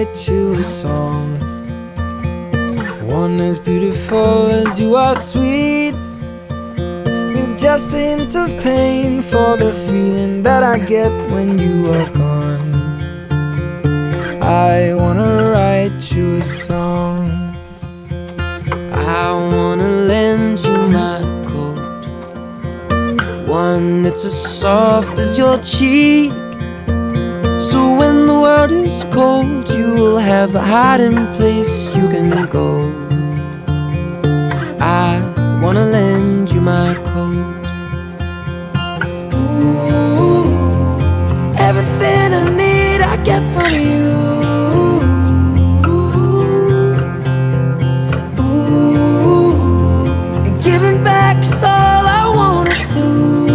write you a song, one as beautiful as you are sweet, with just a hint of pain for the feeling that I get when you are gone. I wanna write you a song. I wanna lend you my coat, one that's as soft as your cheek, so when the world is cold, you will have a hiding place you can go. I wanna lend you my coat. Ooh, everything I need I get from you. Ooh, and giving back is all I wanted to.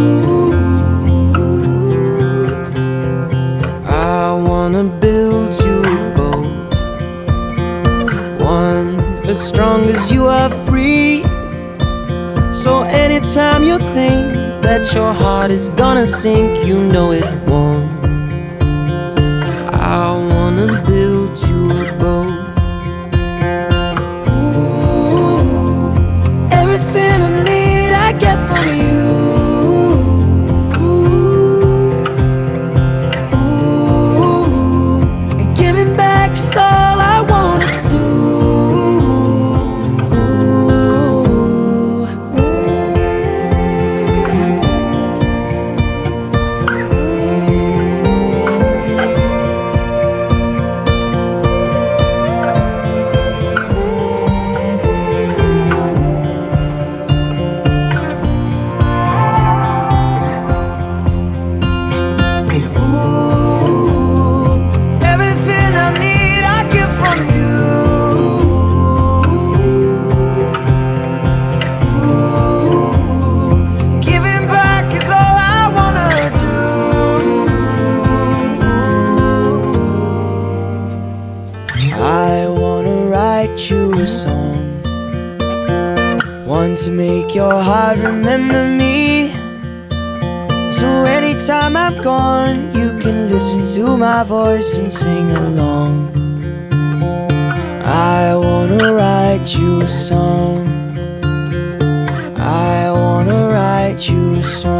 I wanna build you a boat, one as strong as you are free, so anytime you think that your heart is gonna sink, you know it won't. I wanna build you a boat. Ooh, everything I need I get from you. I wanna write you a song, one to make your heart remember me, so anytime I'm gone, you can listen to my voice and sing along. I wanna write you a song. I wanna write you a song.